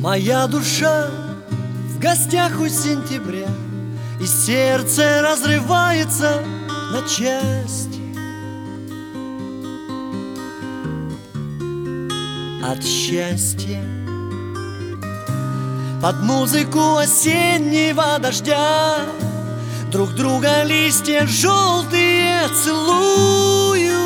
Моя душа в гостях у сентября, и сердце разрывается на части от счастья. Под музыку осеннего дождя друг друга листья желтые целуют,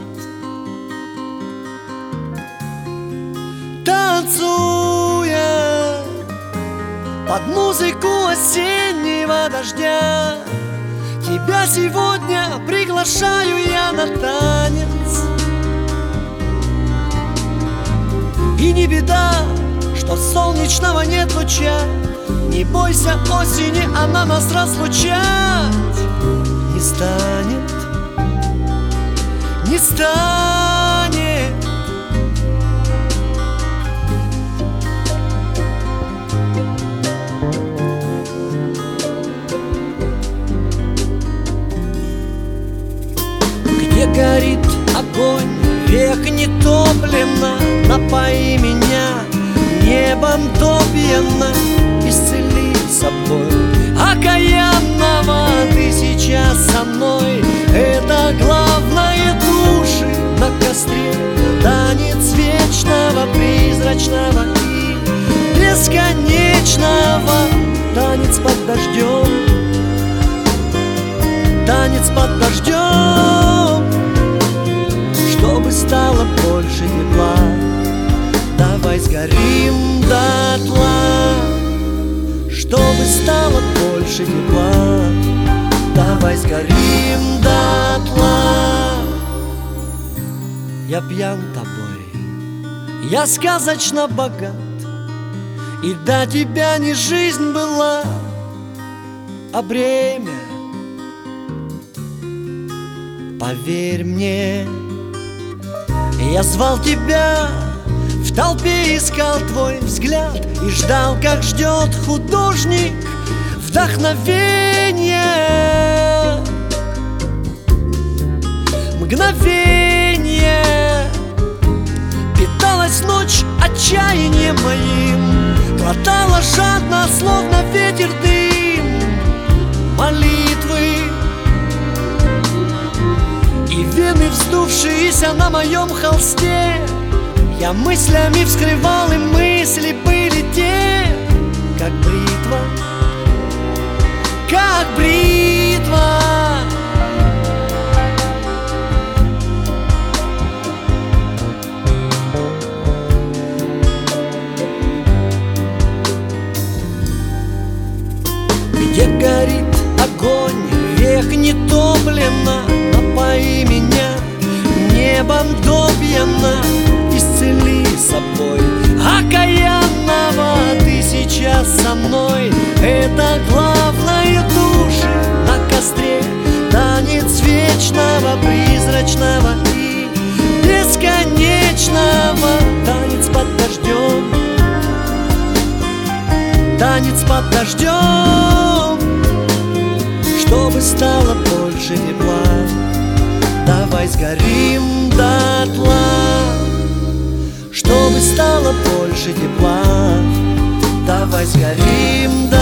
танцуя. Под музыку осеннего дождя тебя сегодня приглашаю я на танец. И не беда, что солнечного нет луча, не бойся осени, она нас разлучать не станет, не станет. Где горит огонь, век не топлено, напои меня небом топьяно, исцели собой окаянного. Ты сейчас со мной, это главное, души на костре. Танец вечного, призрачного и бесконечного. Танец под дождем, танец под дождем. Чтобы стало больше тепла, давай сгорим дотла. Чтобы стало больше тепла, давай сгорим дотла. Я пьян тобой, я сказочно богат, и до тебя не жизнь была, а бремя. Поверь мне, я звал тебя, в толпе искал твой взгляд и ждал, как ждет художник вдохновение. Мгновение питалась ночь отчаянием моим, глотала жадно, словно ветер, дым молитвы. И вены, вздувшиеся на моем холсте, я мыслями вскрывал, и мысли были те, как бритва, как бритва. Где горит огонь, век не топлено, напои меня небом топьяно, исцели собой окаянного. Ты сейчас со мной, это главное, души на костре. Танец вечного, призрачного и бесконечного. Танец под дождем, танец под дождем. Чтобы стало больше тепла, давай сгорим дотла. Чтобы стало больше тепла, давай сгорим дотла.